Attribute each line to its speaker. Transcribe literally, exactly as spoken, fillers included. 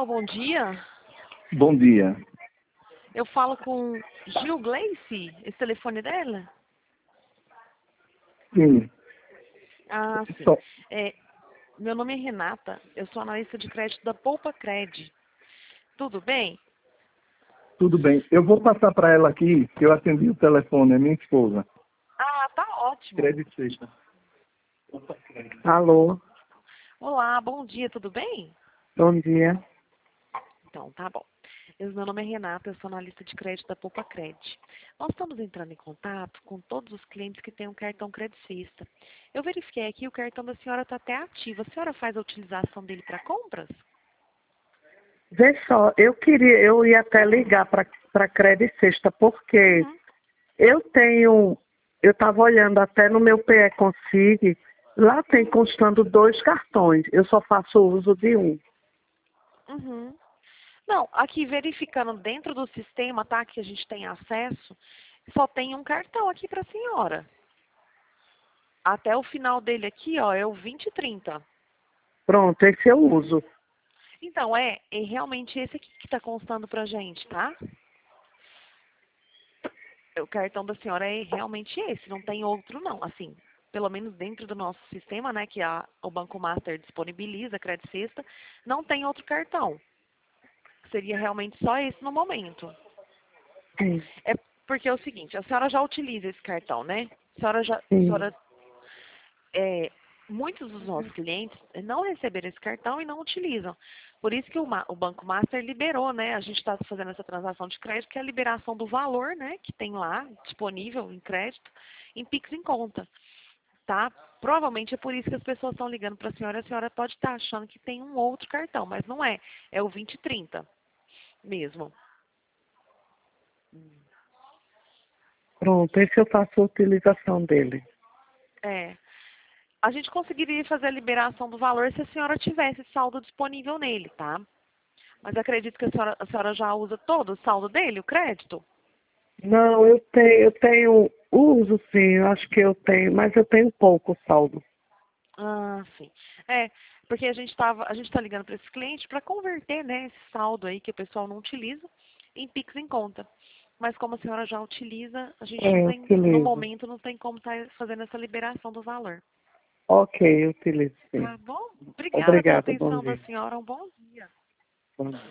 Speaker 1: Alô, bom dia.
Speaker 2: Bom dia.
Speaker 1: Eu falo com Gil Gleice, esse telefone dela?
Speaker 2: Sim.
Speaker 1: Ah, sim.
Speaker 2: Só-
Speaker 1: É, meu nome é Renata, eu sou analista de crédito da Poupa Cred. Tudo bem?
Speaker 2: Tudo bem. Eu vou passar para ela aqui, que eu atendi o telefone, é minha esposa.
Speaker 1: Ah, tá ótimo.
Speaker 2: Crédito sexta. Alô,
Speaker 1: Olá, bom dia, tudo bem?
Speaker 2: bom dia.
Speaker 1: Então, tá bom. Eu- Meu nome é Renata, eu sou analista de crédito da Poupa Cred. Nós estamos entrando em contato com todos os clientes que têm um cartão credicista. Eu verifiquei aqui, o cartão da senhora está até ativo. A senhora faz a utilização dele para compras?
Speaker 3: Vê só, eu queria, eu ia até ligar para para Crédito Sexta, porque
Speaker 1: Uhum.
Speaker 3: eu tenho, eu estava olhando até no meu P E Consigne, lá tem constando dois cartões, eu só faço uso de um.
Speaker 1: Uhum. Não, aqui verificando dentro do sistema, tá, que a gente tem acesso, só tem um cartão aqui para a senhora. Até o final dele aqui, ó, é o vinte e trinta.
Speaker 3: Pronto, esse eu uso.
Speaker 1: Então, é, é realmente esse aqui que está constando pra gente, tá? O cartão da senhora é realmente esse, não tem outro não. Assim, pelo menos dentro do nosso sistema, né, que a, o Banco Master disponibiliza, Credit Sexta, não tem outro cartão. Seria realmente só esse no momento.
Speaker 3: Sim,
Speaker 1: É porque é o seguinte, a senhora já utiliza esse cartão, né? A senhora já, a
Speaker 3: sim.
Speaker 1: senhora, é, muitos dos nossos clientes não receberam esse cartão e não utilizam. Por isso que o, Ma- o Banco Master liberou, né? A gente está fazendo essa transação de crédito, que é a liberação do valor, né? Que tem lá disponível em crédito, em Pix em conta, tá? Provavelmente é por isso que as pessoas estão ligando para a senhora. A senhora pode estar achando que tem um outro cartão, mas não é. É o vinte e trinta mesmo.
Speaker 3: Pronto, esse eu faço a utilização dele.
Speaker 1: É. A gente conseguiria fazer a liberação do valor se a senhora tivesse saldo disponível nele, tá? Mas acredito que a senhora, a senhora já usa todo o saldo dele, o crédito?
Speaker 3: Não, eu tenho, eu tenho uso sim, eu acho que eu tenho, mas eu tenho pouco saldo.
Speaker 1: Ah, sim. É, porque a gente tava, a gente está ligando para esse cliente para converter, né, esse saldo aí que o pessoal não utiliza em Pix em conta. Mas como a senhora já utiliza, a gente não
Speaker 3: É, eu
Speaker 1: tem, no
Speaker 3: utilizo.
Speaker 1: momento, não tem como estar fazendo essa liberação do valor.
Speaker 3: Ok, eu utilizo sim.
Speaker 1: Tá bom? Obrigada pela
Speaker 3: Obrigada, bom
Speaker 1: atenção da
Speaker 3: dia.
Speaker 1: senhora. Um bom dia.
Speaker 3: Bom dia.